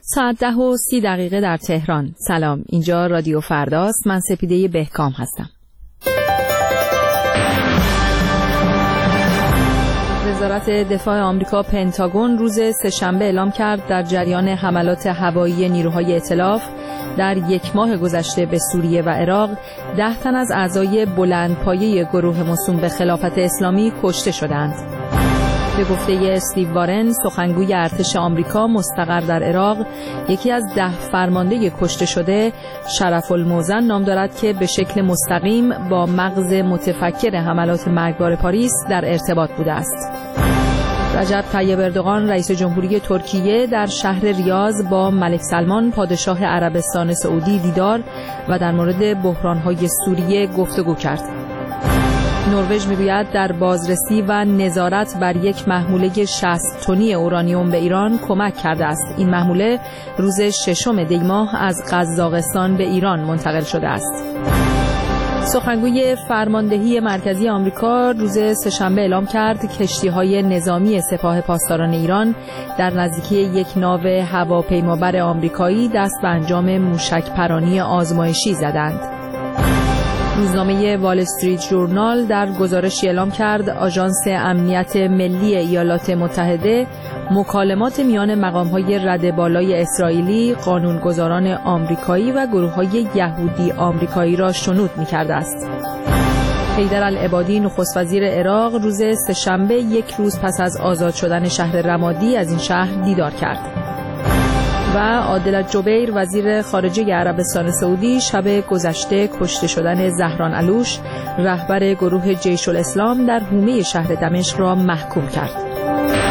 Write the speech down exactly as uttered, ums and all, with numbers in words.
ساعت ده و سی دقیقه در تهران. سلام، اینجا رادیو فرداست. من سپیده بهکام هستم. وزارت دفاع آمریکا پنتاگون روز سه‌شنبه اعلام کرد در جریان حملات هوایی نیروهای ائتلاف در یک ماه گذشته به سوریه و عراق ده تن از اعضای بلندپایه گروه موسوم به خلافت اسلامی کشته شدند. به گفته استیو وارن، سخنگوی ارتش آمریکا مستقر در عراق، یکی از ده فرمانده کشته شده شرف الموزن نام دارد که به شکل مستقیم با مغز متفکر حملات مرگبار پاریس در ارتباط بوده است. رجب طیب اردوغان رئیس جمهوری ترکیه در شهر ریاض با ملک سلمان پادشاه عربستان سعودی دیدار و در مورد بحران‌های سوریه گفتگو کرد. نروژ میگوید در بازرسی و نظارت بر یک محموله شصت تنی اورانیوم به ایران کمک کرده است. این محموله روز ششم دی ماه از قزاقستان به ایران منتقل شده است. سخنگوی فرماندهی مرکزی آمریکا روز سه‌شنبه اعلام کرد کشتی‌های نظامی سپاه پاسداران ایران در نزدیکی یک ناو هواپیمابر آمریکایی دست به انجام موشک‌پرانی آزمایشی زدند. روزنامه وال استریت ژورنال در گزارشی اعلام کرد آژانس امنیت ملی ایالات متحده مکالمات میان مقام‌های رده بالای اسرائیلی، قانونگذاران آمریکایی و گروه‌های یهودی آمریکایی را شنود می‌کرده است. حیدر العبادی نخست وزیر عراق روز سه‌شنبه یک روز پس از آزاد شدن شهر رمادی از این شهر دیدار کرد. و عادل جبیر وزیر خارجه عربستان سعودی شب گذشته کشته شدن زهران علوش رهبر گروه جیش الاسلام در حومه شهر دمشق را محکوم کرد.